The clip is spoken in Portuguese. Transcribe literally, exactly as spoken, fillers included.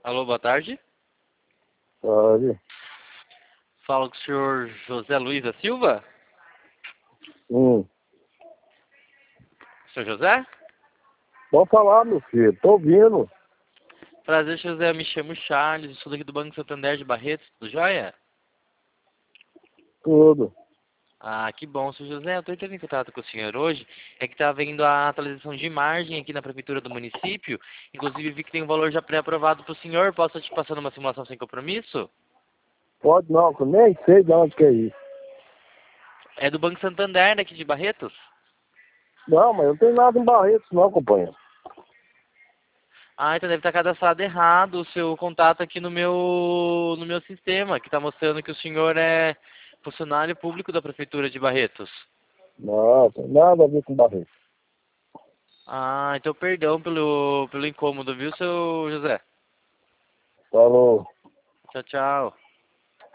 Alô, boa tarde. Pode. Falo com o senhor José Luiz da Silva? Hum. Senhor José? Pode falar, meu filho. Tô ouvindo. Prazer, José. Eu me chamo Charles, sou daqui do Banco Santander de Barretos, tudo jóia? Tudo. Ah, que bom, senhor José. Eu estou entrando em contato com o senhor hoje. É que está havendo a atualização de margem aqui na prefeitura do município. Inclusive, vi que tem um valor já pré-aprovado para o senhor. Posso te passar numa simulação sem compromisso? Pode não, que eu nem sei de onde que é isso. É do Banco Santander, daqui de Barretos? Não, mas eu não tenho nada em Barretos não, companheiro. Ah, então deve estar cadastrado errado o seu contato aqui no meu, no meu sistema, que está mostrando que o senhor é funcionário público da Prefeitura de Barretos. Não, tem nada a ver com Barretos. Ah, então perdão pelo, pelo incômodo, viu, seu José? Falou. Tchau, tchau.